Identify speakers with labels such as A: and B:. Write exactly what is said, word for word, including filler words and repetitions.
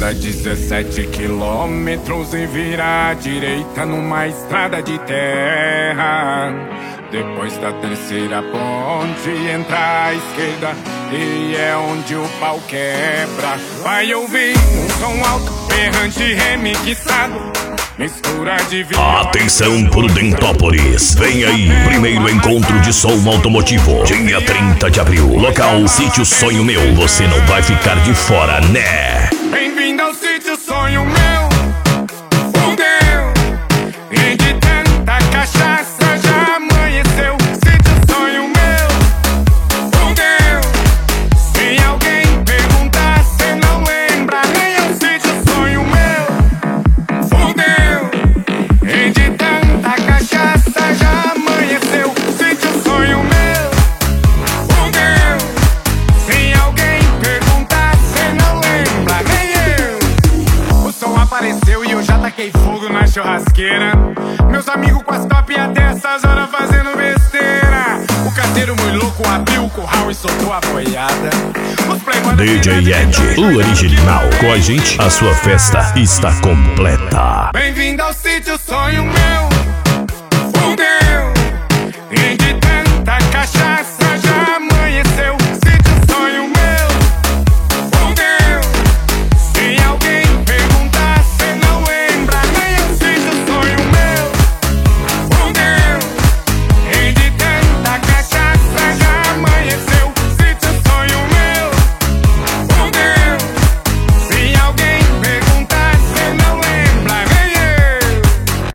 A: anda dezessete quilômetros e vira à direita numa estrada de terra. Depois da terceira ponte entra à esquerda e é onde o pau quebra. Vai ouvir um som alto, berrante remixado, mistura de vinho.
B: Atenção Prudentópolis, vem aí, primeiro encontro de som automotivo, dia trinta de abril, local Sítio Sonho Meu, você não vai ficar de fora, né?
A: Bem-vindo ao Sítio Sonho Meu. Fudeu, e de tanta cachaça já amanheceu. Sítio Sonho Meu. Fudeu, se alguém perguntar, cê não lembra, nem é o Sítio Sonho Meu. Fudeu, e de tanta cachaça já amanheceu. Sítio Sonho Meu. Fudeu, se alguém perguntar, cê não lembra, nem eu. O som apareceu e eu já taquei fogo na churrasqueira. Meus amigos com as top até essas horas fazendo besteira. O caseiro muito louco abriu o curral e soltou a boiada. Os playboys
B: D J Ed, o original, com a gente, a sua festa está completa.
A: Bem-vindo ao Sítio Sonho Meu. Fudeu, e de